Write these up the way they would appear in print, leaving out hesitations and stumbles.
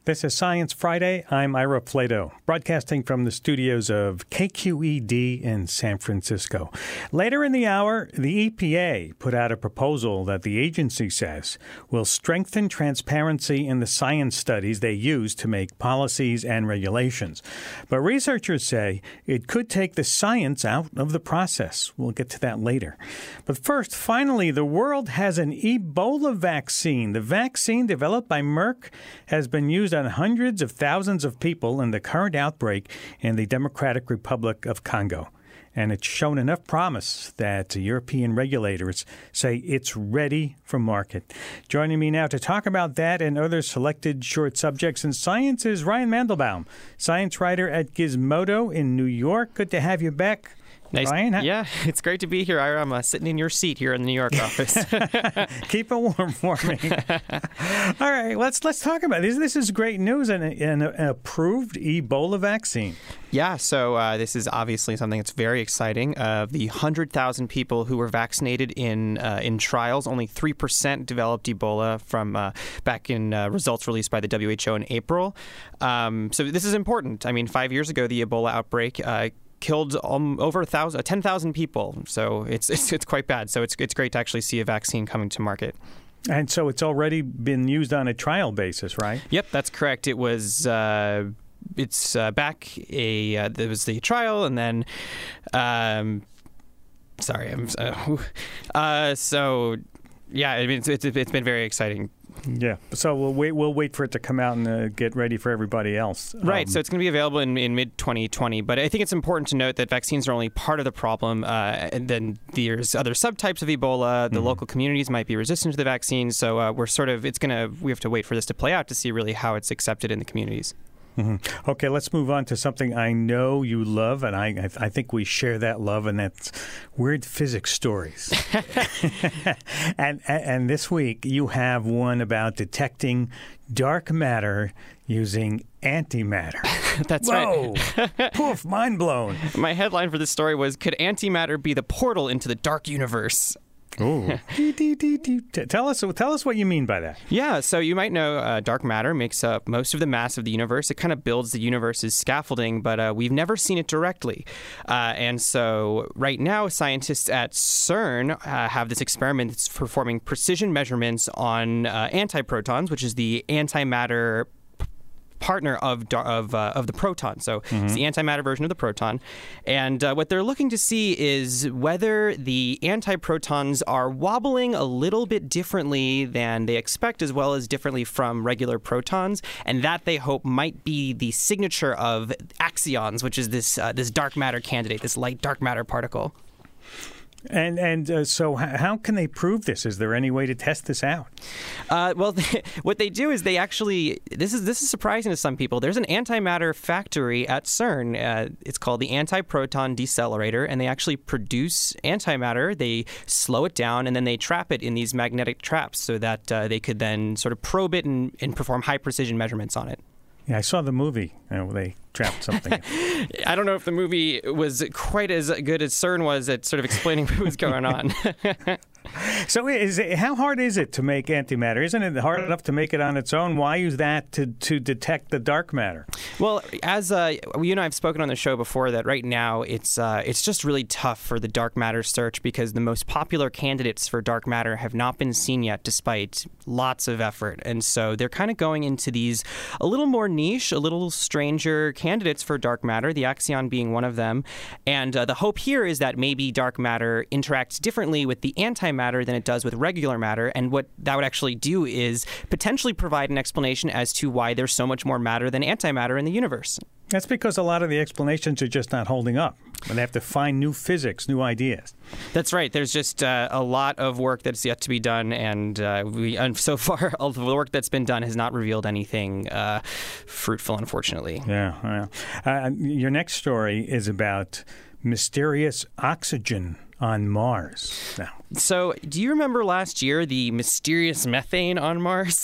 This is Science Friday. I'm Ira Flatow, broadcasting from the studios of KQED in San Francisco. Later in the hour, the EPA put out a proposal that the agency says will strengthen transparency in the science studies they use to make policies and regulations. But researchers say it could take the science out of the process. We'll get to that later. But first, finally, the world has an Ebola vaccine. The vaccine developed by Merck has been used on hundreds of thousands of people in the current outbreak in the Democratic Republic of Congo. And it's shown enough promise that European regulators say it's ready for market. Joining me now to talk about that and other selected short subjects in science is Ryan Mandelbaum, science writer at Gizmodo in New York. Good to have you back. Nice. Ryan? Yeah, it's great to be here, Ira. I'm sitting in your seat here in the New York office. Keep it warm for me. All right, let's talk about this. This is great news, an approved Ebola vaccine. Yeah, so this is obviously something that's very exciting. Of the 100,000 people who were vaccinated in trials, only 3% developed Ebola from back in results released by the WHO in April. So this is important. I mean, 5 years ago, the Ebola outbreak killed over 10,000 people. So it's quite bad. So it's great to actually see a vaccine coming to market. And so it's already been used on a trial basis, right? Yep, that's correct. It was there was the trial, and then so yeah, I mean it's been very exciting. Yeah, so we'll wait for it to come out and get ready for everybody else. Right, so it's going to be available in mid-2020, but I think it's important to note that vaccines are only part of the problem, and then there's other subtypes of Ebola. The local communities might be resistant to the vaccine, so we have to wait for this to play out to see really how it's accepted in the communities. Mm-hmm. Okay, let's move on to something I know you love, and I think we share that love, and that's weird physics stories. and this week you have one about detecting dark matter using antimatter. That's Whoa. right. Poof, mind blown. My headline for this story was, "Could antimatter be the portal into the dark universe?" Ooh. Tell us what you mean by that. Yeah, so you might know dark matter makes up most of the mass of the universe. It kind of builds the universe's scaffolding, but we've never seen it directly. And so right now, scientists at CERN have this experiment that's performing precision measurements on antiprotons, which is the antimatter partner of the proton. So it's the antimatter version of the proton. And what they're looking to see is whether the antiprotons are wobbling a little bit differently than they expect, as well as differently from regular protons. And that, they hope, might be the signature of axions, which is this dark matter candidate, this light dark matter particle. And so how can they prove this? Is there any way to test this out? Well, what they do is they actually, this is surprising to some people. There's an antimatter factory at CERN. It's called the Antiproton Decelerator, and they actually produce antimatter. They slow it down, and then they trap it in these magnetic traps so that they could then sort of probe it and perform high-precision measurements on it. Yeah, I saw the movie. They trapped something. I don't know if the movie was quite as good as CERN was at sort of explaining what was going on. So how hard is it to make antimatter? Isn't it hard enough to make it on its own? Why use that to detect the dark matter? Well, as you and I have spoken on the show before, that right now it's just really tough for the dark matter search because the most popular candidates for dark matter have not been seen yet, despite lots of effort. And so they're kind of going into these a little more niche, a little stranger candidates for dark matter, the axion being one of them. And the hope here is that maybe dark matter interacts differently with the antimatter than it does with regular matter. And what that would actually do is potentially provide an explanation as to why there's so much more matter than antimatter in the universe. That's because a lot of the explanations are just not holding up. And they have to find new physics, new ideas. That's right. There's just a lot of work that's yet to be done, and so far, all the work that's been done has not revealed anything fruitful, unfortunately. Yeah. Your next story is about mysterious oxygen on Mars. Now. So, do you remember last year the mysterious methane on Mars?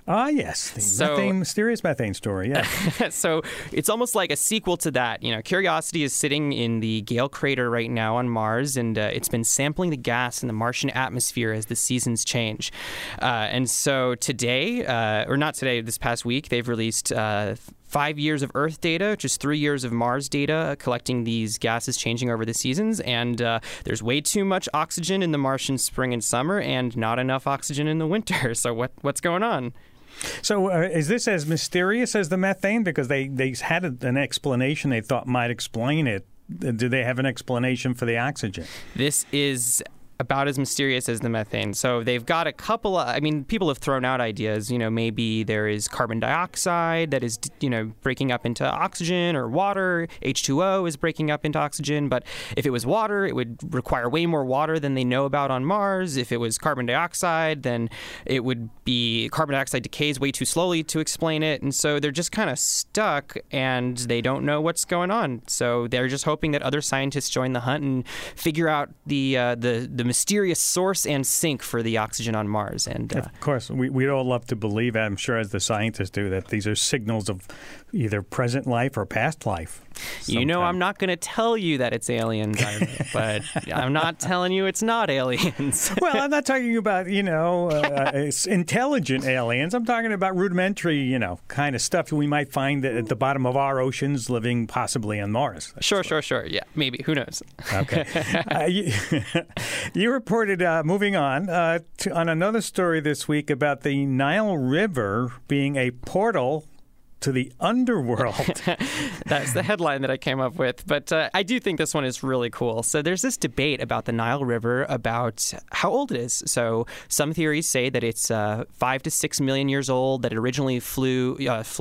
Ah, yes. The mysterious methane story, yeah. So it's almost like a sequel to that. Curiosity is sitting in the Gale crater right now on Mars, and it's been sampling the gas in the Martian atmosphere as the seasons change. And so today, or not today, this past week, they've released 5 years of Earth data, just 3 years of Mars data, collecting these gases changing over the seasons. And there's way too much oxygen in the Martian spring and summer and not enough oxygen in the winter. So what's going on? So is this as mysterious as the methane? Because they had an explanation they thought might explain it. Do they have an explanation for the oxygen? This is about as mysterious as the methane. So they've got a couple of, people have thrown out ideas, maybe there is carbon dioxide that is, breaking up into oxygen, or water, H2O is breaking up into oxygen. But if it was water, it would require way more water than they know about on Mars. If it was carbon dioxide, then it would be carbon dioxide decays way too slowly to explain it. And so they're just kind of stuck and they don't know what's going on. So they're just hoping that other scientists join the hunt and figure out the mysterious source and sink for the oxygen on Mars. And of course, we'd all love to believe, I'm sure as the scientists do, that these are signals of either present life or past life. I'm not going to tell you that it's aliens, but I'm not telling you it's not aliens. Well, I'm not talking about, intelligent aliens. I'm talking about rudimentary, kind of stuff we might find at the bottom of our oceans living possibly on Mars. Sure. Yeah, maybe. Who knows? Okay. You reported, moving on another story this week about the Nile River being a portal to the underworld. That's the headline that I came up with. But I do think this one is really cool. So there's this debate about the Nile River, about how old it is. So some theories say that it's 5 to 6 million years old, that it originally flowed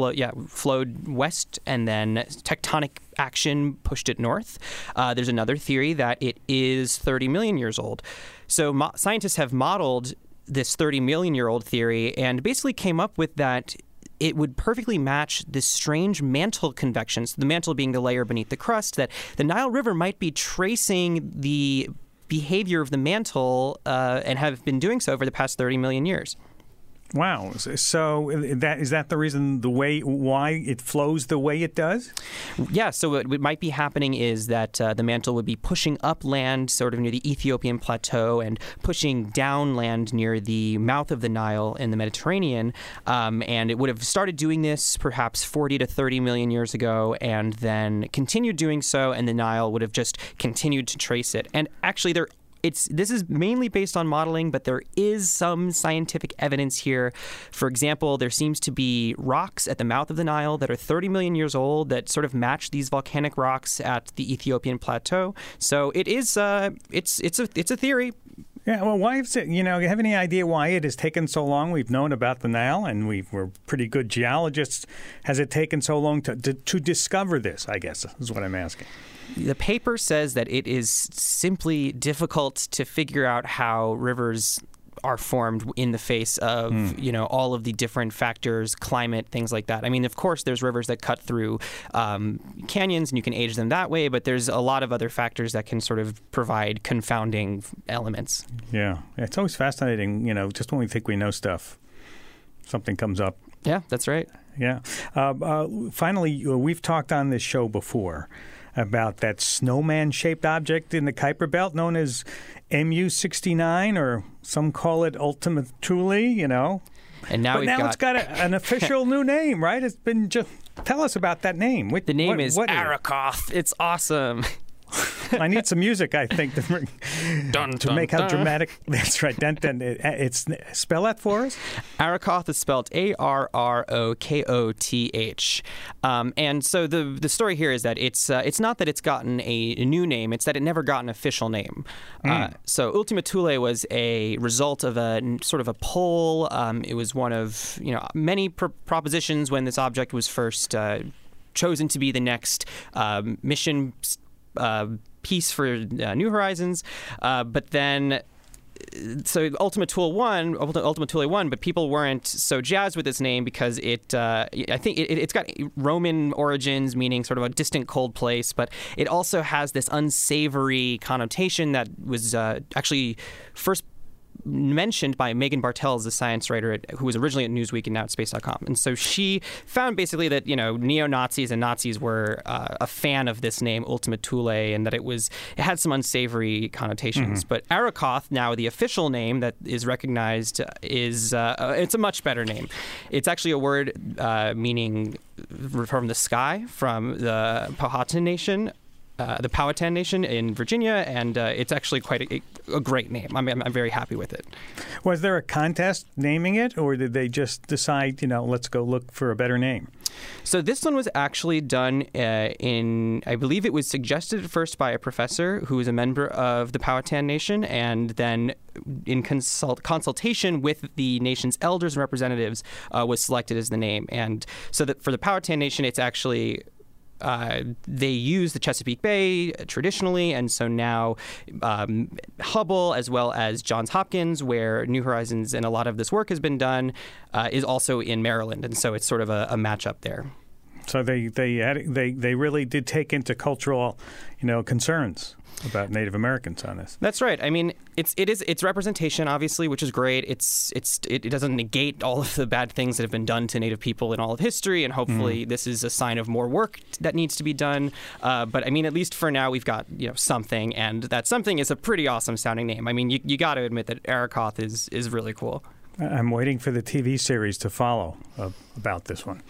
west, and then tectonic action pushed it north. There's another theory that it is 30 million years old. So scientists have modeled this 30 million year old theory and basically came up with that it would perfectly match this strange mantle convection, so the mantle being the layer beneath the crust, that the Nile River might be tracing the behavior of the mantle and have been doing so over the past 30 million years. Wow. So is that the reason, why it flows the way it does? Yeah. So what might be happening is that the mantle would be pushing upland sort of near the Ethiopian plateau and pushing downland near the mouth of the Nile in the Mediterranean. And it would have started doing this perhaps 40 to 30 million years ago and then continued doing so, and the Nile would have just continued to trace it. And actually this is mainly based on modeling, but there is some scientific evidence here. For example, there seems to be rocks at the mouth of the Nile that are 30 million years old that sort of match these volcanic rocks at the Ethiopian plateau. So it is it's a theory. Yeah, well, why is it, you have any idea why it has taken so long? We've known about the Nile, and we're pretty good geologists. Has it taken so long to discover this, I guess, is what I'm asking. The paper says that it is simply difficult to figure out how rivers are formed in the face of, all of the different factors, climate, things like that. I mean, of course, there's rivers that cut through canyons, and you can age them that way, but there's a lot of other factors that can sort of provide confounding elements. Yeah. It's always fascinating, just when we think we know stuff, something comes up. Yeah, that's right. Yeah. Finally, we've talked on this show before about that snowman-shaped object in the Kuiper Belt known as MU-69, or some call it Ultima Thule, And now it's got an official new name, right? It's been just tell us about that name. The name is Arrokoth. It's awesome. I need some music, I think, to make how dramatic. That's right. It's spell that for us. Arrokoth is spelled Arrokoth. And so the story here is that it's not that it's gotten a new name; it's that it never got an official name. So Ultima Thule was a result of a sort of a poll. It was one of many propositions when this object was first chosen to be the next mission piece for New Horizons, but then so Ultima Thule won, but people weren't so jazzed with this name because I think it's got Roman origins, meaning sort of a distant, cold place, but it also has this unsavory connotation that was actually first mentioned by Megan Bartels, the science writer who was originally at Newsweek and now at Space.com. And so she found basically that, neo-Nazis and Nazis were a fan of this name, Ultima Thule, and that it had some unsavory connotations. But Arrokoth, now the official name that is recognized, is it's a much better name. It's actually a word meaning from the sky, from the Powhatan Nation. The Powhatan Nation in Virginia, and it's actually quite a great name. I'm very happy with it. Was there a contest naming it, or did they just decide, let's go look for a better name? So this one was actually done I believe it was suggested at first by a professor who was a member of the Powhatan Nation, and then in consultation with the nation's elders and representatives was selected as the name. And so that for the Powhatan Nation, it's actually... they use the Chesapeake Bay traditionally, and so now Hubble, as well as Johns Hopkins, where New Horizons and a lot of this work has been done, is also in Maryland, and so it's sort of a matchup there. So they really did take into cultural, concerns about Native Americans on this. That's right. I mean, it's representation, obviously, which is great. It doesn't negate all of the bad things that have been done to Native people in all of history, and hopefully this is a sign of more work that needs to be done. But I mean, at least for now, we've got something, and that something is a pretty awesome sounding name. I mean, you got to admit that Arrokoth is really cool. I'm waiting for the TV series to follow about this one.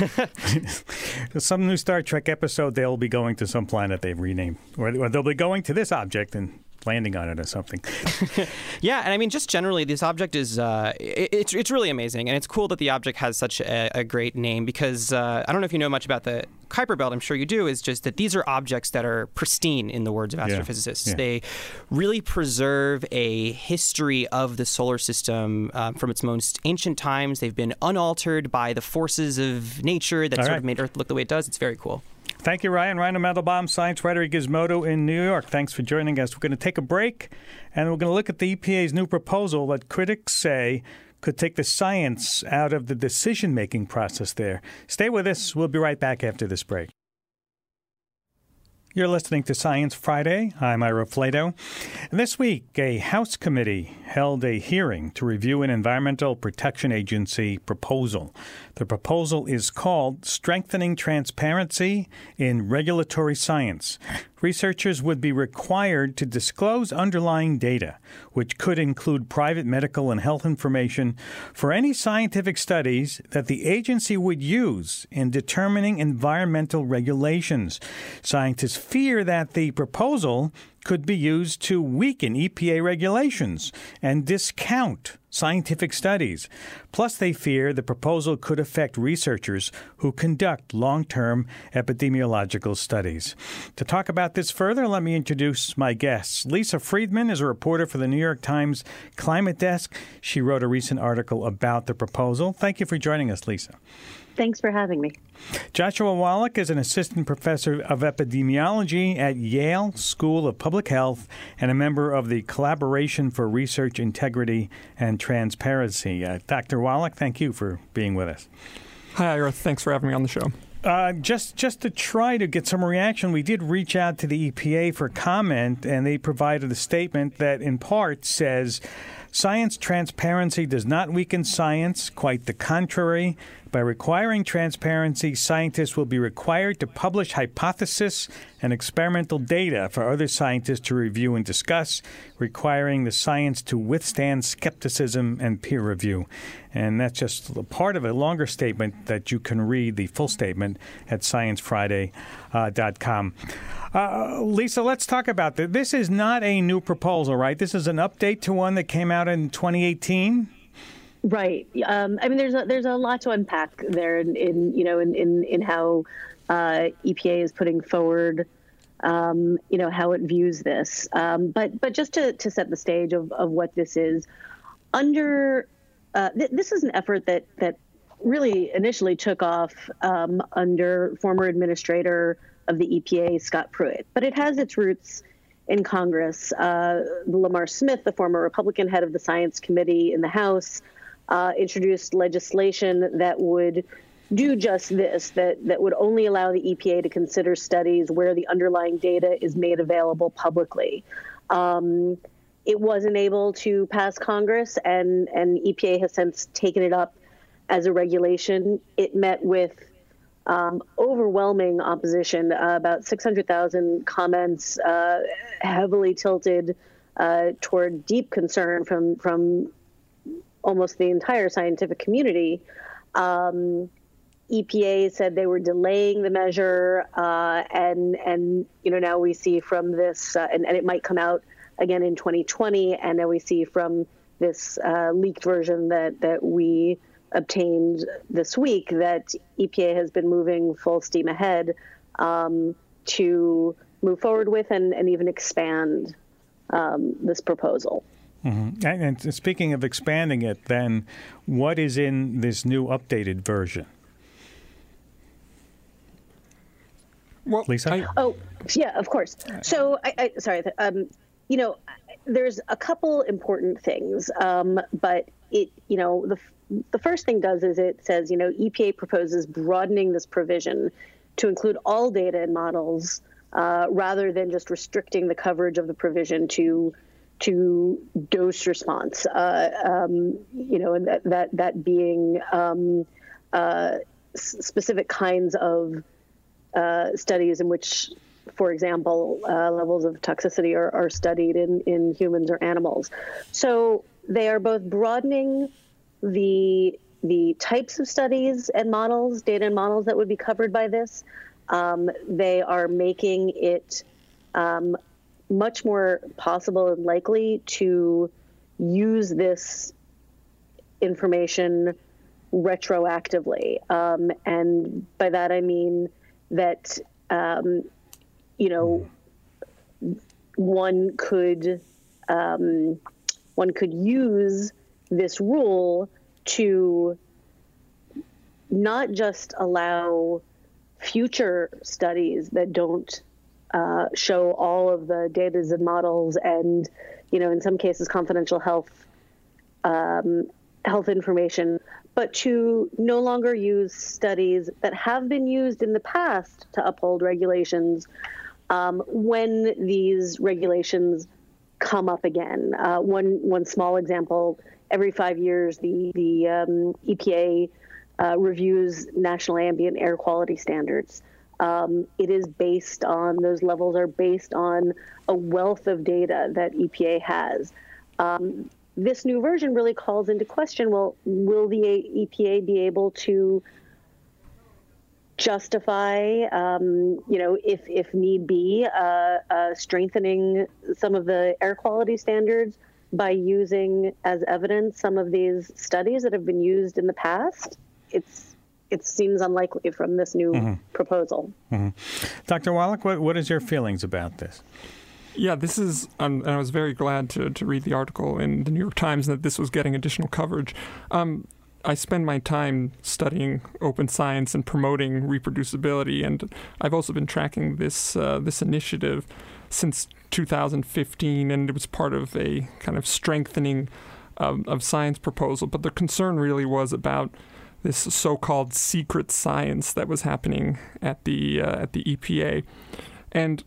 Some new Star Trek episode, they'll be going to some planet they've renamed, or they'll be going to this object and landing on it or something. Yeah, and I mean, just generally, this object is it's really amazing, and it's cool that the object has such a great name, because I don't know if you know much about the Kuiper Belt. I'm sure you do. Is just that these are objects that are pristine, in the words of astrophysicists. Yeah. They really preserve a history of the solar system from its most ancient times. They've been unaltered by the forces of nature that sort of made Earth look the way it does. It's very cool. Thank you, Ryan. Ryan Mandelbaum, science writer at Gizmodo in New York. Thanks for joining us. We're going to take a break, and we're going to look at the EPA's new proposal that critics say could take the science out of the decision-making process there. Stay with us. We'll be right back after this break. You're listening to Science Friday. I'm Ira Flato. And this week, a House committee held a hearing to review an Environmental Protection Agency proposal. The proposal is called Strengthening Transparency in Regulatory Science. Researchers would be required to disclose underlying data, which could include private medical and health information for any scientific studies that the agency would use in determining environmental regulations. Scientists fear that the proposal could be used to weaken EPA regulations and discount scientific studies. Plus, they fear the proposal could affect researchers who conduct long-term epidemiological studies. To talk about this further, let me introduce my guests. Lisa Friedman is a reporter for the New York Times Climate Desk. She wrote a recent article about the proposal. Thank you for joining us, Lisa. Thanks for having me. Joshua Wallach is an assistant professor of epidemiology at Yale School of Public Health and a member of the Collaboration for Research Integrity and Transparency. Dr. Wallach, thank you for being with us. Hi, Ira. Thanks for having me on the show. Just to try to get some reaction, we did reach out to the EPA for comment, and they provided a statement that in part says, science transparency does not weaken science, quite the contrary. By requiring transparency, scientists will be required to publish hypotheses and experimental data for other scientists to review and discuss, requiring the science to withstand skepticism and peer review. And that's just a part of a longer statement that you can read, the full statement, at sciencefriday.com. Lisa, let's talk about this. This is not a new proposal, right? This is an update to one that came out in 2018? Right. I mean, there's a lot to unpack there in how EPA is putting forward, how it views this. But just to set the stage of what this is, this is an effort that really initially took off under former administrator of the EPA, Scott Pruitt, but it has its roots in Congress. Lamar Smith, the former Republican head of the Science Committee in the House, introduced legislation that would do just this, that would only allow the EPA to consider studies where the underlying data is made available publicly. It wasn't able to pass Congress, and EPA has since taken it up as a regulation. It met with overwhelming opposition, about 600,000 comments, heavily tilted toward deep concern from almost the entire scientific community. EPA said they were delaying the measure, and now we see from this, and it might come out again in 2020, and now we see from this leaked version that we obtained this week that EPA has been moving full steam ahead to move forward with and even expand this proposal. Mm-hmm. And speaking of expanding it, then, what is in this new updated version? Well, Lisa? Yeah, of course. So, there's a couple important things, but it, the first thing it says, EPA proposes broadening this provision to include all data and models rather than just restricting the coverage of the provision to dose response, and that being specific kinds of studies in which, for example, levels of toxicity are studied in humans or animals. So they are both broadening the types of studies and models, data and models that would be covered by this. They are making it much more possible and likely to use this information retroactively. And by that I mean that, one could use this rule to not just allow future studies that don't show all of the data and models and, in some cases, confidential health information, but to no longer use studies that have been used in the past to uphold regulations when these regulations come up again. One small example: every 5 years, the EPA reviews national ambient air quality standards. It is based on, those levels are based on a wealth of data that EPA has. This new version really calls into question, well, will the EPA be able to justify, if need be, strengthening some of the air quality standards by using as evidence some of these studies that have been used in the past? It seems unlikely from this new proposal. Mm-hmm. Dr. Wallach, what is your feelings about this? Yeah, this is, and I was very glad to read the article in the New York Times that this was getting additional coverage. I spend my time studying open science and promoting reproducibility, and I've also been tracking this initiative since 2015, and it was part of a kind of strengthening of science proposal. But the concern really was about this so-called secret science that was happening at the EPA, and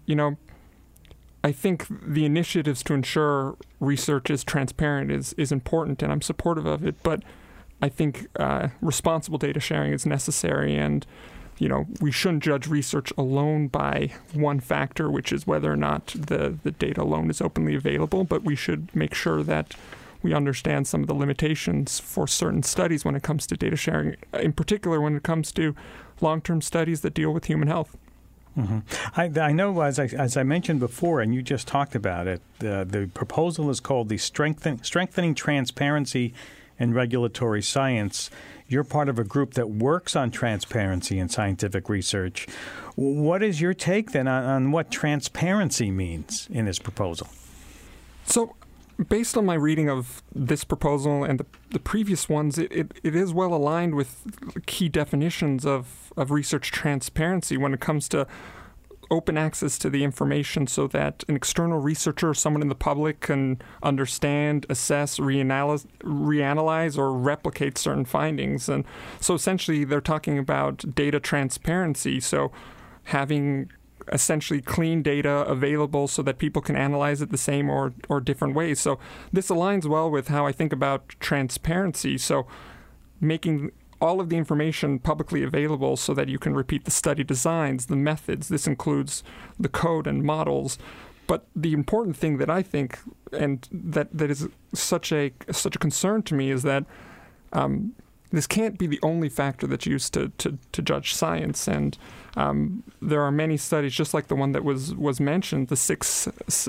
I think the initiatives to ensure research is transparent is important, and I'm supportive of it. But I think responsible data sharing is necessary, and we shouldn't judge research alone by one factor, which is whether or not the data alone is openly available. But we should make sure that we understand some of the limitations for certain studies when it comes to data sharing, in particular when it comes to long-term studies that deal with human health. Mm-hmm. I know, as I mentioned before, and you just talked about it, the proposal is called the Strengthening Transparency in Regulatory Science. You're part of a group that works on transparency in scientific research. What is your take then on what transparency means in this proposal? So, based on my reading of this proposal and the previous ones, it is well aligned with key definitions of research transparency when it comes to open access to the information so that an external researcher or someone in the public can understand, assess, reanalyze, or replicate certain findings. And so essentially they're talking about data transparency, so having essentially clean data available so that people can analyze it the same or different ways. So this aligns well with how I think about transparency. So making all of the information publicly available so that you can repeat the study designs, the methods. This includes the code and models. But the important thing that I think, and that is such a concern to me, is that this can't be the only factor that's used to judge science. And there are many studies, just like the one that was mentioned, the six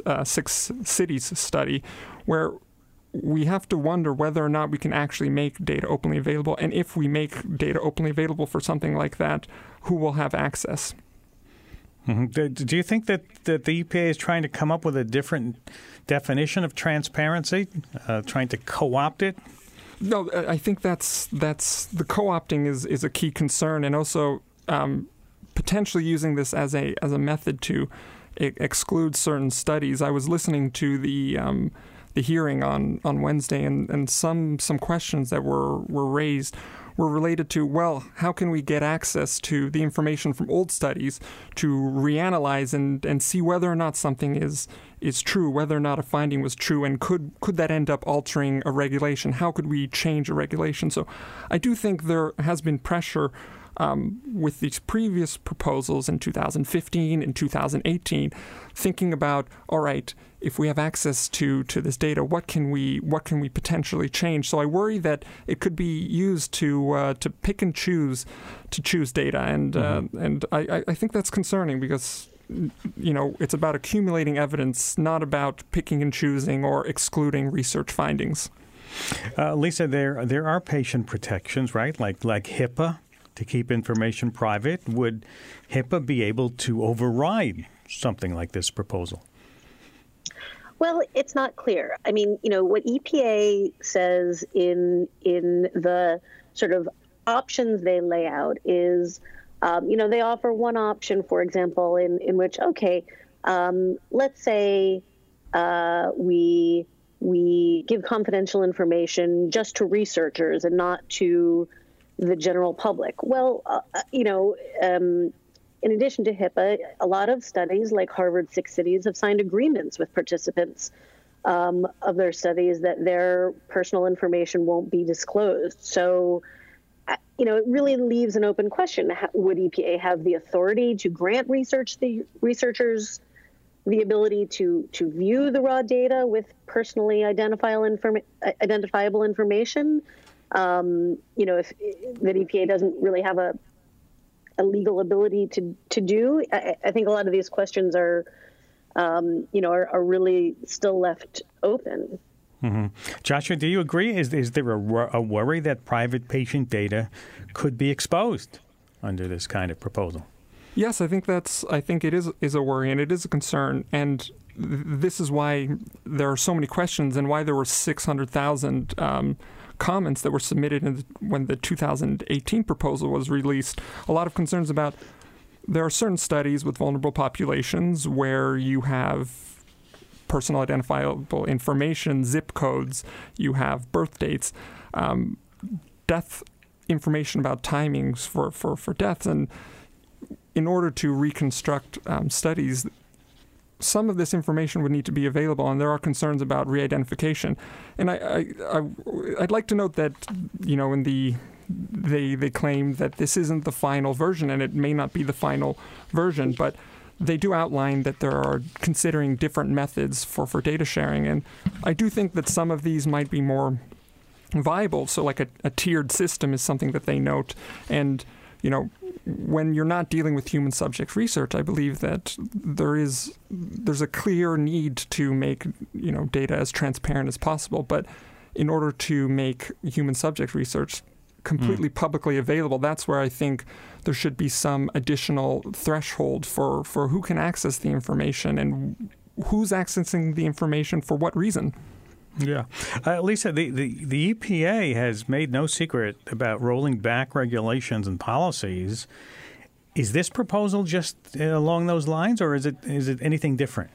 cities study, where we have to wonder whether or not we can actually make data openly available. And if we make data openly available for something like that, who will have access? Mm-hmm. Do you think that the EPA is trying to come up with a different definition of transparency, trying to co-opt it? No, I think that's the co-opting is a key concern, and also potentially using this as a method to exclude certain studies. I was listening to the hearing on Wednesday, and some questions that were raised were related to, well, how can we get access to the information from old studies to reanalyze and see whether or not something is true, whether or not a finding was true, and could that end up altering a regulation? How could we change a regulation? So I do think there has been pressure with these previous proposals in 2015 and 2018, thinking about, all right, if we have access to this data, what can we potentially change? So I worry that it could be used to pick and choose data, and I think that's concerning because it's about accumulating evidence, not about picking and choosing or excluding research findings. Lisa, there are patient protections, right? Like HIPAA, to keep information private. Would HIPAA be able to override something like this proposal? Well, it's not clear. I mean, what EPA says in the sort of options they lay out is, they offer one option, for example, in which, let's say we give confidential information just to researchers and not to the general public. Well, in addition to HIPAA, a lot of studies like Harvard Six Cities have signed agreements with participants of their studies that their personal information won't be disclosed. So, it really leaves an open question. Would EPA have the authority to grant researchers the ability to view the raw data with personally identifiable information? If that EPA doesn't really have a legal ability to do. I think a lot of these questions are really still left open. Mm-hmm. Joshua, do you agree? Is there a worry that private patient data could be exposed under this kind of proposal? Yes, I think it is a worry, and it is a concern, and this is why there are so many questions and why there were 600,000 comments that were submitted when the 2018 proposal was released. A lot of concerns about there are certain studies with vulnerable populations where you have personal identifiable information, zip codes, you have birth dates, death information about timings for deaths. And in order to reconstruct studies, some of this information would need to be available, and there are concerns about re-identification. And I'd like to note that, they claim that this isn't the final version, and it may not be the final version, but they do outline that there are considering different methods for data sharing. And I do think that some of these might be more viable. So like a tiered system is something that they note. And, when you're not dealing with human subject research, I believe that there's a clear need to make, data as transparent as possible. But in order to make human subject research completely publicly available, that's where I think there should be some additional threshold for who can access the information and who's accessing the information for what reason. Yeah. Lisa, the EPA has made no secret about rolling back regulations and policies. Is this proposal just along those lines, or is it anything different?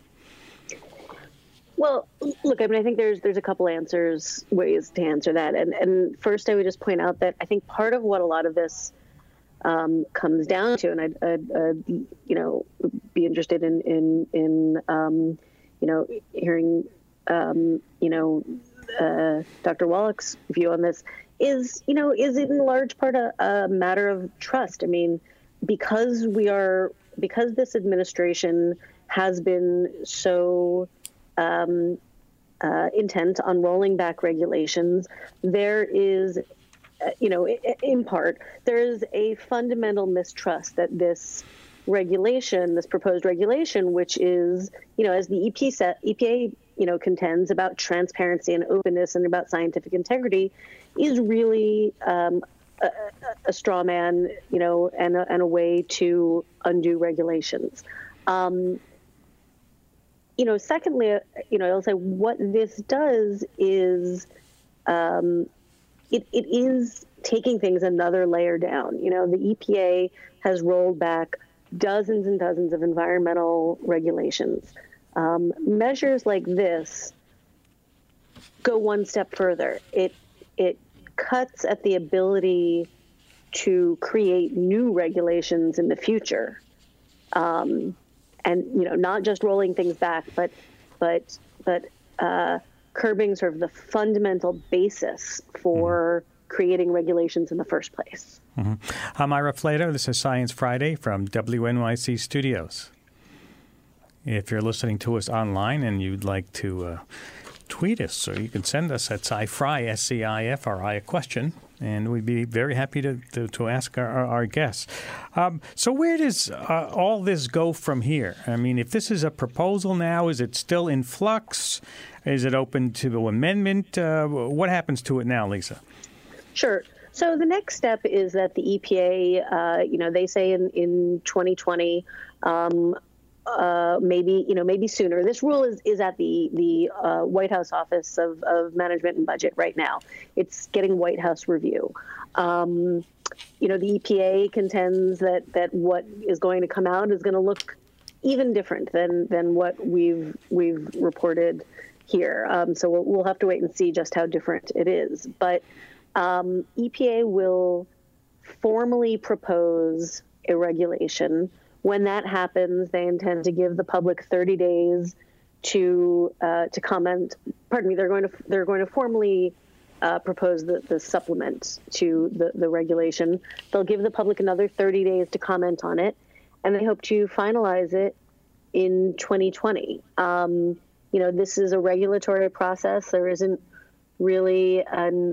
Well, look, I think there's a couple ways to answer that. And first, I would just point out that I think part of what a lot of this comes down to. And I'd be interested in hearing Dr. Wallach's view on this. Is it in large part a matter of trust? I mean, because this administration has been so intent on rolling back regulations, there is, in part, there is a fundamental mistrust that this proposed regulation, which is, as the EPA, contends about transparency and openness and about scientific integrity, is really a straw man, and a way to undo regulations. Secondly, I'll say what this does is it is taking things another layer down. The EPA has rolled back dozens and dozens of environmental regulations. Measures like this go one step further. It cuts at the ability to create new regulations in the future. And not just rolling things back, but curbing sort of the fundamental basis for creating regulations in the first place. Mm-hmm. I'm Ira Flatow. This is Science Friday from WNYC Studios. If you're listening to us online and you'd like to tweet us, or you can send us at SciFri, SCIFRI, a question, and we'd be very happy to ask our guests. So where does all this go from here? I mean, if this is a proposal now, is it still in flux? Is it open to amendment? What happens to it now, Lisa? Sure. So the next step is that the EPA, they say in 2020, maybe sooner. This rule is at the White House Office of Management and Budget right now. It's getting White House review. The EPA contends that what is going to come out is going to look even different than what we've reported here. So we'll have to wait and see just how different it is. But EPA will formally propose a regulation. When that happens, they intend to give the public 30 days to comment. Pardon me. They're going to formally propose the supplement to the regulation. They'll give the public another 30 days to comment on it, and they hope to finalize it in 2020. This is a regulatory process. There isn't really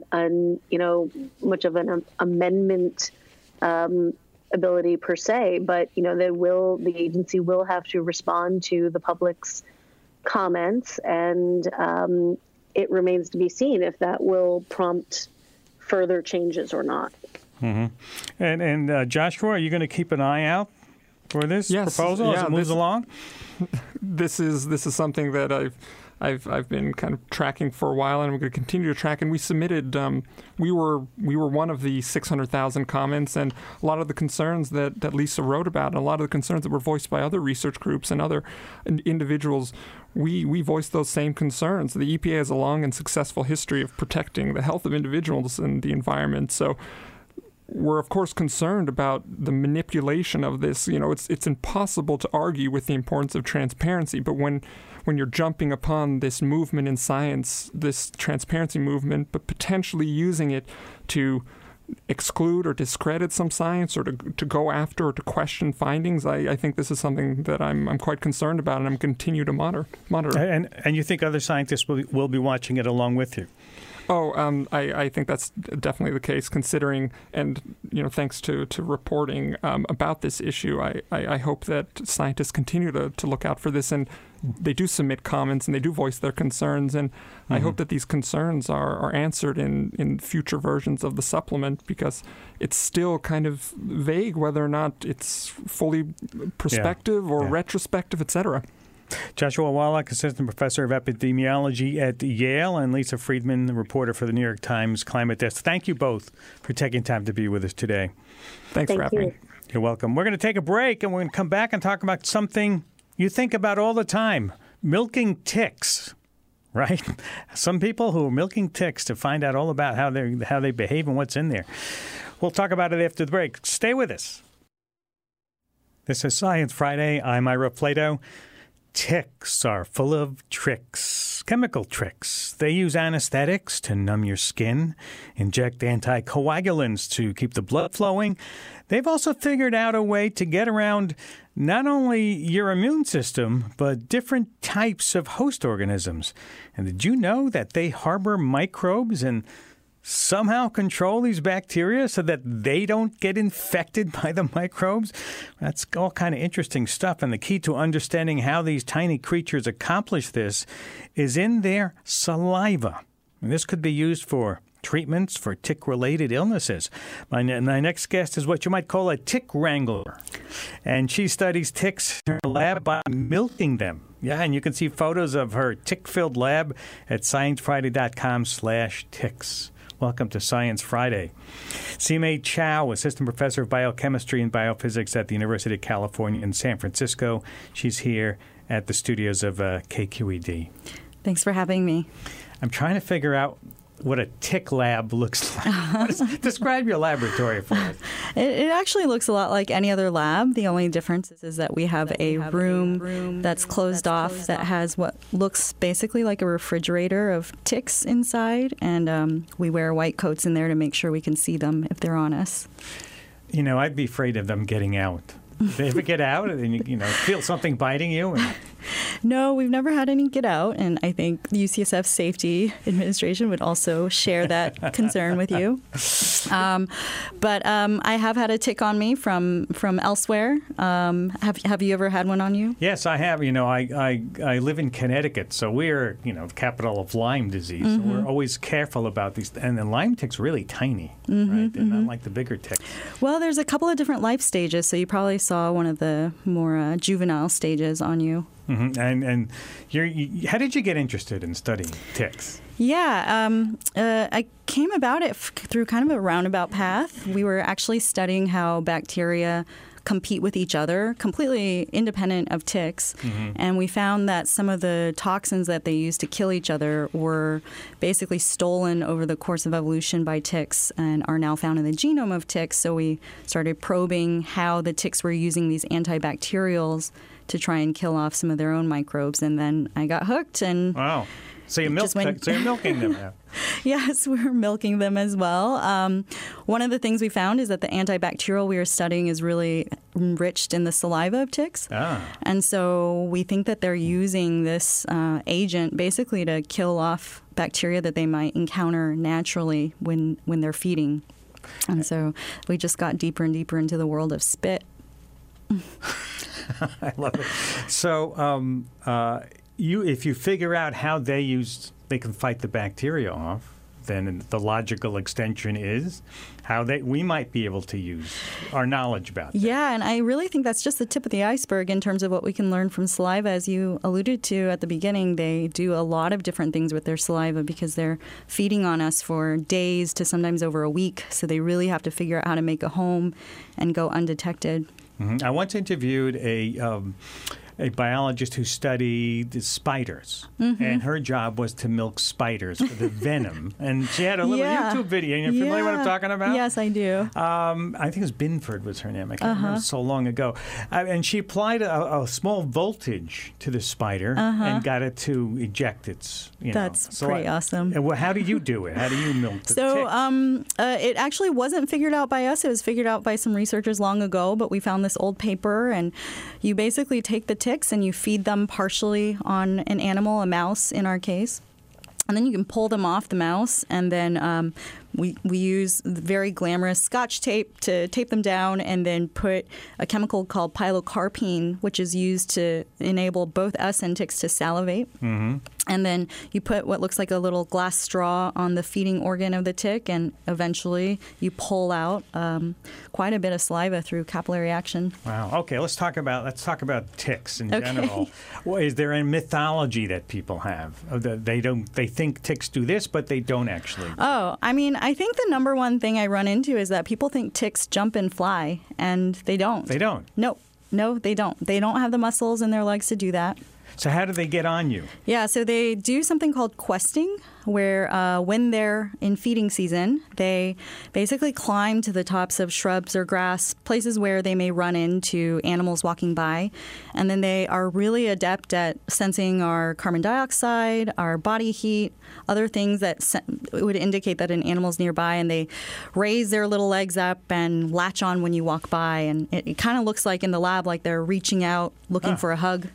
much of an amendment ability per se, but the agency will have to respond to the public's comments, and it remains to be seen if that will prompt further changes or not. Mm-hmm. And Joshua, are you going to keep an eye out for this proposal as it moves along? This is something that I've been kind of tracking for a while, and we're going to continue to track. And we submitted, we were one of the 600,000 comments, and a lot of the concerns that Lisa wrote about, and a lot of the concerns that were voiced by other research groups and other individuals, we voiced those same concerns. The EPA has a long and successful history of protecting the health of individuals and the environment. So we're, of course, concerned about the manipulation of this. It's impossible to argue with the importance of transparency, but when you're jumping upon this movement in science, this transparency movement, but potentially using it to exclude or discredit some science, or to go after or to question findings, I think this is something that I'm quite concerned about, and I'm continue to monitor. And you think other scientists will be watching it along with you? I think that's definitely the case, considering, and thanks to reporting about this issue, I hope that scientists continue to look out for this, and they do submit comments and they do voice their concerns, and I hope that these concerns are answered in future versions of the supplement, because it's still kind of vague whether or not it's fully prospective or retrospective, etc. Joshua Wallach, Assistant Professor of Epidemiology at Yale, and Lisa Friedman, the reporter for the New York Times Climate Desk. Thank you both for taking time to be with us today. Thanks for having me. You're welcome. We're going to take a break, and we're going to come back and talk about something you think about all the time: milking ticks. Right? Some people who are milking ticks to find out all about how they behave and what's in there. We'll talk about it after the break. Stay with us. This is Science Friday. I'm Ira Flatow. Ticks are full of tricks, chemical tricks. They use anesthetics to numb your skin, inject anticoagulants to keep the blood flowing. They've also figured out a way to get around not only your immune system, but different types of host organisms. And did you know that they harbor microbes and somehow control these bacteria so that they don't get infected by the microbes? That's all kind of interesting stuff. And the key to understanding how these tiny creatures accomplish this is in their saliva. And this could be used for treatments for tick-related illnesses. My next guest is what you might call a tick wrangler. And she studies ticks in her lab by milking them. Yeah, and you can see photos of her tick-filled lab at sciencefriday.com/ticks. Welcome to Science Friday. Simei Chow, Assistant Professor of Biochemistry and Biophysics at the University of California in San Francisco. She's here at the studios of KQED. Thanks for having me. I'm trying to figure out what a tick lab looks like. Describe your laboratory for us. It actually looks a lot like any other lab. The only difference is that we have a room that's closed off that has what looks basically like a refrigerator of ticks inside, and we wear white coats in there to make sure we can see them if they're on us. You know, I'd be afraid of them getting out. Did they ever get out and you feel something biting you? No, we've never had any get out, and I think the UCSF Safety Administration would also share that concern with you. But I have had a tick on me from elsewhere. Have you ever had one on you? Yes, I have. I live in Connecticut, so we're the capital of Lyme disease. Mm-hmm. So we're always careful about these. And the Lyme tick's really tiny, right? They're not like the bigger ticks. Well, there's a couple of different life stages, so you probably saw one of the more juvenile stages on you. Mm-hmm. And how did you get interested in studying ticks? Yeah, I came about it through kind of a roundabout path. We were actually studying how bacteria compete with each other, completely independent of ticks. Mm-hmm. And we found that some of the toxins that they use to kill each other were basically stolen over the course of evolution by ticks and are now found in the genome of ticks. So we started probing how the ticks were using these antibacterials to try and kill off some of their own microbes. And then I got hooked. And wow. So you're milking them now. Yes, we're milking them as well. One of the things we found is that the antibacterial we were studying is really enriched in the saliva of ticks. And so we think that they're using this agent basically to kill off bacteria that they might encounter naturally when they're feeding. And so we just got deeper and deeper into the world of spit. I love it. So if you figure out how they can fight the bacteria off, then the logical extension is how we might be able to use our knowledge about that. Yeah, and I really think that's just the tip of the iceberg in terms of what we can learn from saliva. As you alluded to at the beginning, they do a lot of different things with their saliva because they're feeding on us for days to sometimes over a week. So they really have to figure out how to make a home and go undetected. Mm-hmm. I once interviewed a biologist who studied spiders, and her job was to milk spiders for the venom. And she had a little YouTube video. You're familiar with what I'm talking about? Yes, I do. I think it was Binford was her name. I can't remember, so long ago. And she applied a small voltage to the spider and got it to eject its. That's pretty awesome. How do you do it? How do you milk the ticks? It actually wasn't figured out by us. It was figured out by some researchers long ago, but we found this old paper, and you basically take the ticks and you feed them partially on an animal, a mouse in our case. And then you can pull them off the mouse, and then we use very glamorous Scotch tape to tape them down and then put a chemical called pilocarpine, which is used to enable both us and ticks to salivate. Mm-hmm. And then you put what looks like a little glass straw on the feeding organ of the tick, and eventually you pull out quite a bit of saliva through capillary action. Wow. Okay, let's talk about ticks in general. Well, is there a mythology that people have? They think ticks do this, but they don't actually. Oh, I mean, I think the number one thing I run into is that people think ticks jump and fly, and they don't. They don't? No, they don't. They don't have the muscles in their legs to do that. So how do they get on you? Yeah, so they do something called questing, where when they're in feeding season, they basically climb to the tops of shrubs or grass, places where they may run into animals walking by. And then they are really adept at sensing our carbon dioxide, our body heat, other things that would indicate that an animal's nearby. And they raise their little legs up and latch on when you walk by. And it kind of looks like in the lab like they're reaching out, looking for a hug.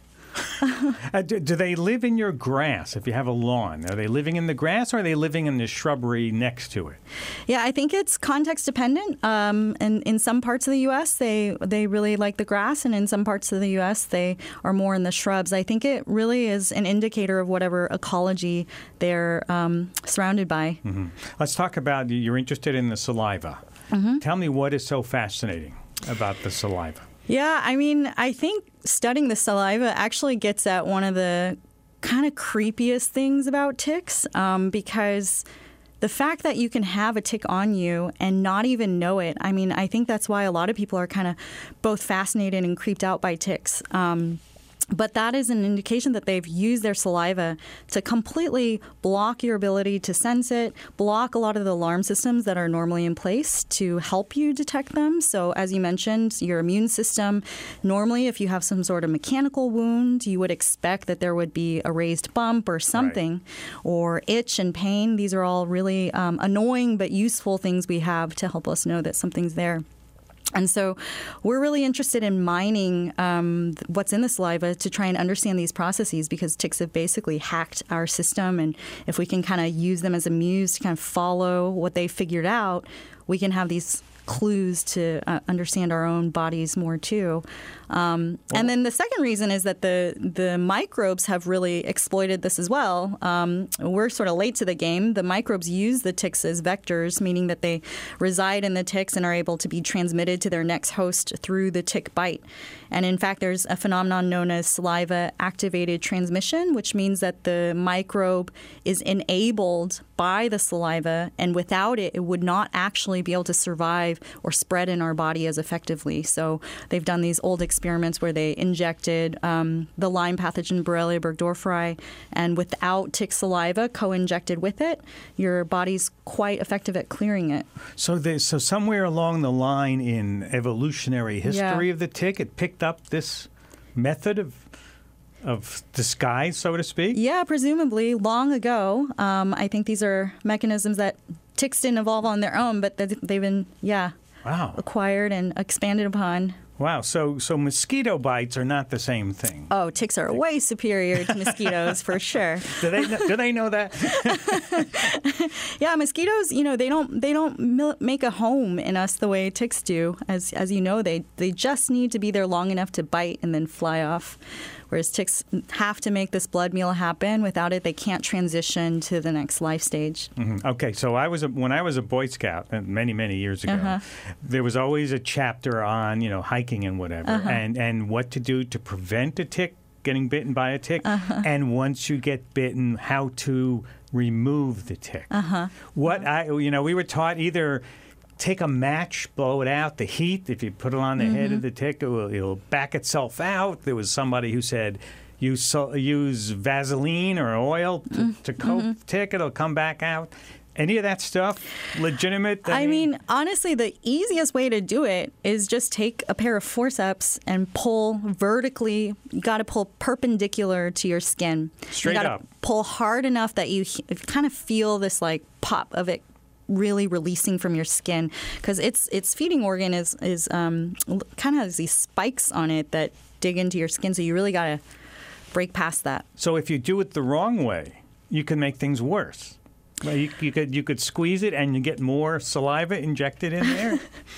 Do they live in your grass if you have a lawn? Are they living in the grass or are they living in the shrubbery next to it? Yeah, I think it's context dependent. And in some parts of the U.S., they really like the grass, and in some parts of the U.S., they are more in the shrubs. I think it really is an indicator of whatever ecology they're surrounded by. Mm-hmm. Let's talk about, you're interested in the saliva. Mm-hmm. Tell me what is so fascinating about the saliva. Yeah, I mean, I think studying the saliva actually gets at one of the kind of creepiest things about ticks, because the fact that you can have a tick on you and not even know it, I mean, I think that's why a lot of people are kind of both fascinated and creeped out by ticks. But that is an indication that they've used their saliva to completely block your ability to sense it, block a lot of the alarm systems that are normally in place to help you detect them. So as you mentioned, your immune system, normally if you have some sort of mechanical wound, you would expect that there would be a raised bump or something, right, or itch and pain. These are all really annoying but useful things we have to help us know that something's there. And so we're really interested in mining what's in the saliva to try and understand these processes, because ticks have basically hacked our system. And if we can kind of use them as a muse to kind of follow what they figured out, we can have these clues to understand our own bodies more too. And then the second reason is that the microbes have really exploited this as well. We're sort of late to the game. The microbes use the ticks as vectors, meaning that they reside in the ticks and are able to be transmitted to their next host through the tick bite. And in fact, there's a phenomenon known as saliva-activated transmission, which means that the microbe is enabled by the saliva, and without it, it would not actually be able to survive or spread in our body as effectively. So they've done these old experiments where they injected the Lyme pathogen Borrelia burgdorferi, and without tick saliva co-injected with it, your body's quite effective at clearing it. So somewhere along the line in evolutionary history of the tick, it picked up this method of disguise, so to speak? Yeah, presumably long ago. I think these are mechanisms that ticks didn't evolve on their own, but they've been, acquired and expanded upon. Wow. So mosquito bites are not the same thing. Oh, ticks are way superior to mosquitoes for sure. Do they know that? Yeah, mosquitoes, they don't make a home in us the way ticks do. As you know, they just need to be there long enough to bite and then fly off. Whereas ticks have to make this blood meal happen. Without it, they can't transition to the next life stage. Mm-hmm. Okay, so when I was a Boy Scout many, many years ago, there was always a chapter on, hiking and whatever, and what to do to prevent a tick getting bitten by a tick, and once you get bitten, how to remove the tick. We were taught either take a match, blow it out, the heat, if you put it on the head of the tick, it'll back itself out. There was somebody who said use Vaseline or oil to coat the tick, it'll come back out. Any of that stuff legitimate? I mean, honestly, the easiest way to do it is just take a pair of forceps and pull vertically. You got to pull perpendicular to your skin. Straight up. You got to pull hard enough that you kind of feel this like pop of it really releasing from your skin, because its feeding organ is kind of has these spikes on it that dig into your skin. So you really got to break past that. So if you do it the wrong way, you can make things worse. You could squeeze it and you get more saliva injected in there.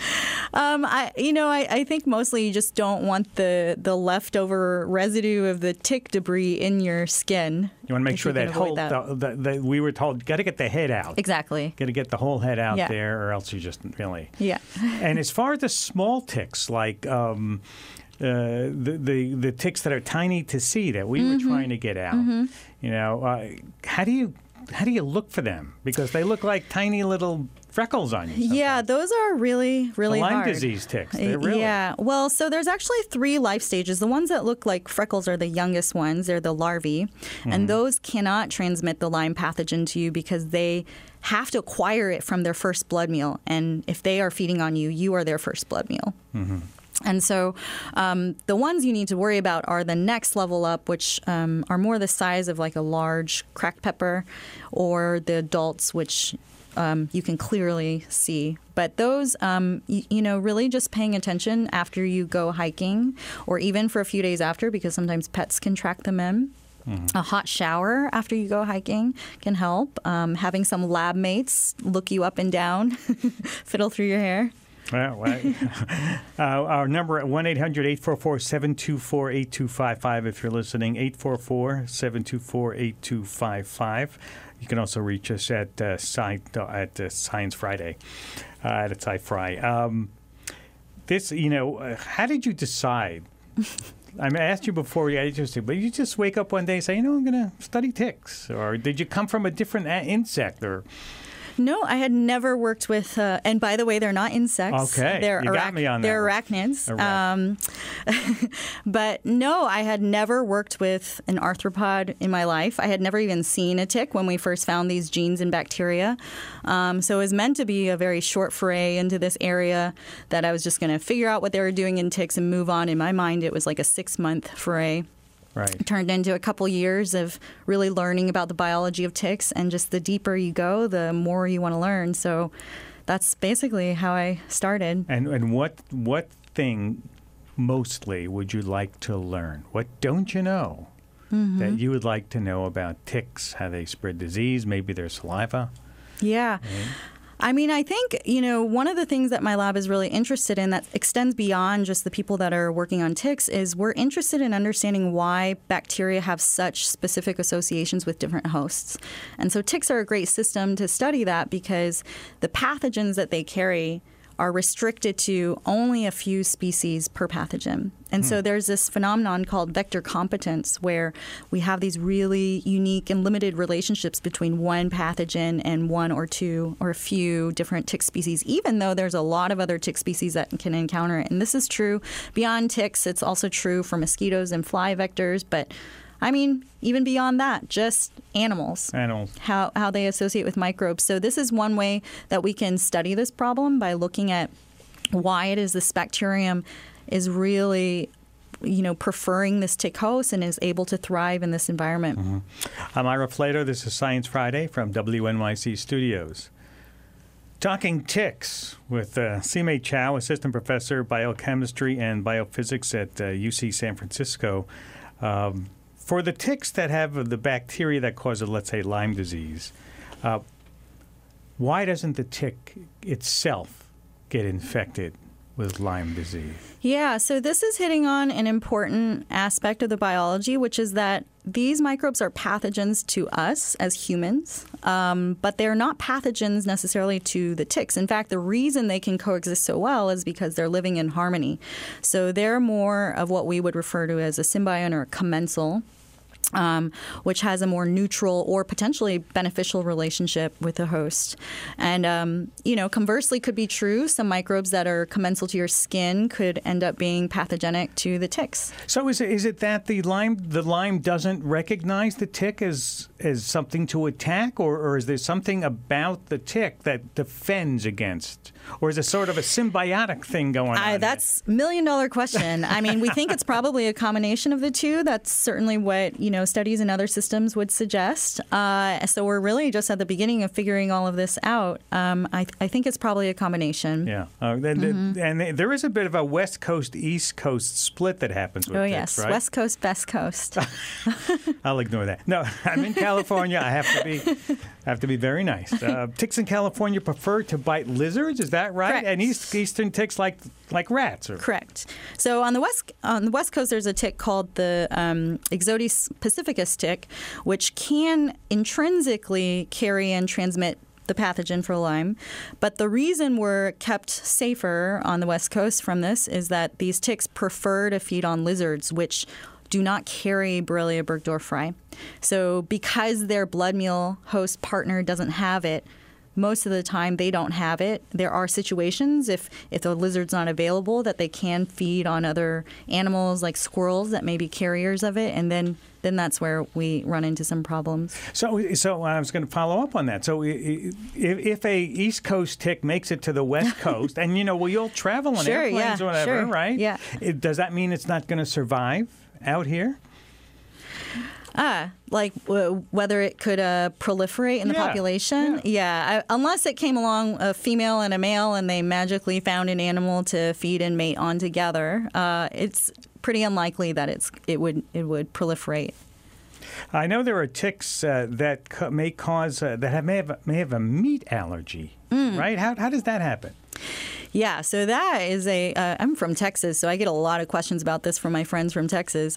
I think mostly you just don't want the leftover residue of the tick debris in your skin. You want to make sure that we were told, got to get the head out. Exactly. Got to get the whole head out there, or else you just really. Yeah. And as far as the small ticks, like the ticks that are tiny to see that we were trying to get out, how do you how do you look for them? Because they look like tiny little freckles on you sometimes. Yeah, those are really, really Lyme hard. disease ticks. They're really. Yeah. Well, so there's actually 3 life stages. The ones that look like freckles are the youngest ones. They're the larvae. And those cannot transmit the Lyme pathogen to you because they have to acquire it from their first blood meal. And if they are feeding on you, you are their first blood meal. And so the ones you need to worry about are the next level up, which are more the size of like a large cracked pepper, or the adults, which you can clearly see. But those, really just paying attention after you go hiking, or even for a few days after, because sometimes pets can track them in. A hot shower after you go hiking can help. Having some lab mates look you up and down, fiddle through your hair. Well, our number at 1-800-844-724-8255 if you're listening, 844-724-8255. You can also reach us at Science Friday, at SciFri. How did you decide? I asked you before, but you just wake up one day and say, I'm going to study ticks? Or did you come from a different insect? Or No, I had never worked with, and by the way, they're not insects. Okay, they're you got me on that. They're arachnids. But no, I had never worked with an arthropod in my life. I had never even seen a tick when we first found these genes in bacteria. So it was meant to be a very short foray into this area that I was just going to figure out what they were doing in ticks and move on. In my mind, it was like a 6-month foray. Right. It turned into a couple years of really learning about the biology of ticks, and just the deeper you go, the more you want to learn. So that's basically how I started. And what thing mostly would you like to learn? What don't you know that you would like to know about ticks, how they spread disease, maybe their saliva? Yeah. Right. I mean, I think, one of the things that my lab is really interested in that extends beyond just the people that are working on ticks is we're interested in understanding why bacteria have such specific associations with different hosts. And so ticks are a great system to study that because the pathogens that they carry are restricted to only a few species per pathogen. And so there's this phenomenon called vector competence where we have these really unique and limited relationships between one pathogen and one or two or a few different tick species, even though there's a lot of other tick species that can encounter it. And this is true beyond ticks. It's also true for mosquitoes and fly vectors. But I mean, even beyond that, just animals. How they associate with microbes. So this is one way that we can study this problem by looking at why it is this bacterium is really, preferring this tick host and is able to thrive in this environment. I'm Ira Flatow. This is Science Friday from WNYC Studios. Talking ticks with Simei Chow, Assistant Professor of Biochemistry and Biophysics at UC San Francisco. For the ticks that have the bacteria that causes, let's say, Lyme disease, why doesn't the tick itself get infected with Lyme disease? Yeah, so this is hitting on an important aspect of the biology, which is that these microbes are pathogens to us as humans, but they're not pathogens necessarily to the ticks. In fact, the reason they can coexist so well is because they're living in harmony. So they're more of what we would refer to as a symbiont or a commensal. Which has a more neutral or potentially beneficial relationship with the host. And, conversely could be true. Some microbes that are commensal to your skin could end up being pathogenic to the ticks. So is it that the Lyme doesn't recognize the tick as something to attack, or is there something about the tick that defends against? Or is it sort of a symbiotic thing going on? That's $1 million question. I mean, we think it's probably a combination of the two. That's certainly what, studies in other systems would suggest. So we're really just at the beginning of figuring all of this out. I think it's probably a combination. Yeah. And there is a bit of a West Coast, East Coast split that happens with ticks, yes. right? West Coast, Best Coast. I'll ignore that. No, I'm in California. I have to be very nice. Ticks in California prefer to bite lizards. Is that right? Correct. And eastern ticks like rats. Correct. So on the West Coast, there's a tick called the Ixodes pacificus tick, which can intrinsically carry and transmit the pathogen for Lyme. But the reason we're kept safer on the West Coast from this is that these ticks prefer to feed on lizards, which do not carry Borrelia burgdorferi. So because their blood meal host partner doesn't have it, most of the time they don't have it. There are situations if the lizard's not available that they can feed on other animals like squirrels that may be carriers of it, and then that's where we run into some problems. So I was going to follow up on that. So if a East Coast tick makes it to the West Coast, and you'll travel on airplanes or whatever, right? Yeah. Does that mean it's not going to survive out here? Whether it could proliferate in the population? Yeah. Unless it came along a female and a male and they magically found an animal to feed and mate on together, it's pretty unlikely that it would proliferate. I know there are ticks that may cause may have a meat allergy, right? How does that happen? Yeah, so that is I'm from Texas, so I get a lot of questions about this from my friends from Texas.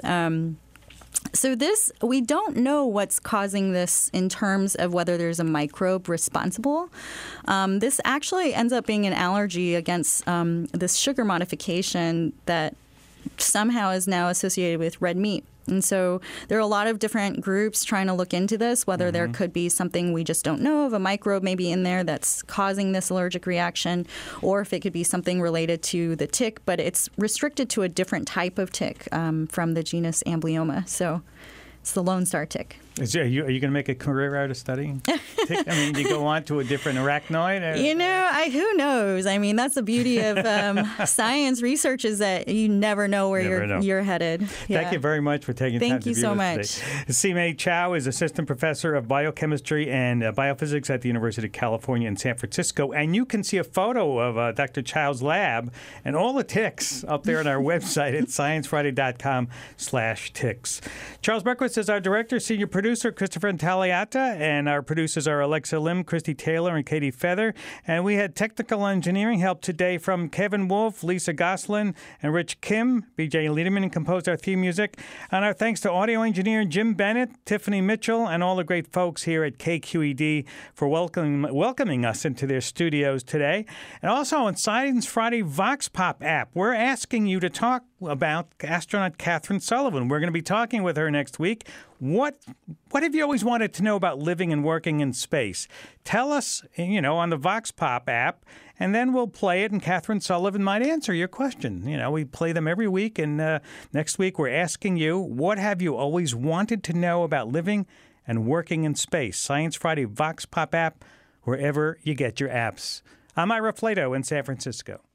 So we don't know what's causing this in terms of whether there's a microbe responsible. This actually ends up being an allergy against this sugar modification that somehow is now associated with red meat. And so there are a lot of different groups trying to look into this, whether there could be something we just don't know of, a microbe maybe in there that's causing this allergic reaction, or if it could be something related to the tick, but it's restricted to a different type of tick from the genus Amblyomma. So it's the Lone Star tick. Are you going to make a career out of studying tick? I mean, do you go on to a different arachnoid? Who knows? I mean, that's the beauty of science research is that you never know where you're headed. Yeah. Thank you very much for taking time to be with us today. Thank you so much. Simei Chow is Assistant Professor of Biochemistry and Biophysics at the University of California in San Francisco. And you can see a photo of Dr. Chow's lab and all the ticks up there on our website at sciencefriday.com/ticks. Charles Berkowitz is our director, senior producer Christopher Intagliata, and our producers are Alexa Lim, Christy Taylor, and Katie Feather. And we had technical engineering help today from Kevin Wolf, Lisa Goslin, and Rich Kim. BJ Liederman composed our theme music. And our thanks to audio engineer Jim Bennett, Tiffany Mitchell, and all the great folks here at KQED for welcoming us into their studios today. And also on Science Friday Vox Pop app, we're asking you to talk about astronaut Catherine Sullivan. We're going to be talking with her next week. What have you always wanted to know about living and working in space? Tell us, on the Vox Pop app, and then we'll play it, and Catherine Sullivan might answer your question. We play them every week, and next week we're asking you, what have you always wanted to know about living and working in space? Science Friday Vox Pop app, wherever you get your apps. I'm Ira Flato in San Francisco.